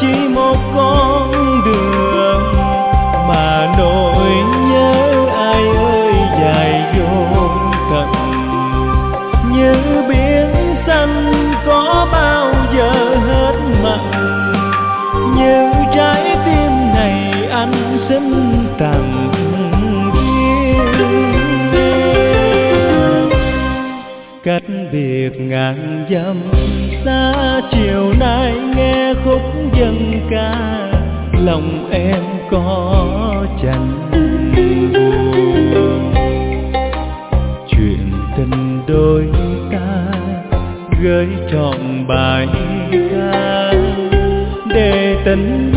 chỉ một con đường, mà nỗi nhớ ai ơi dài vô tận. Như biển xanh có bao giờ hết mặn, như trái tim này anh xin tặng riêng em. Cách biệt ngàn dặm xa, chiều nay nghe khúc dân ca, lòng em có chạnh buồn. Chuyện tình đôi ta gửi trọn bài ca, để tình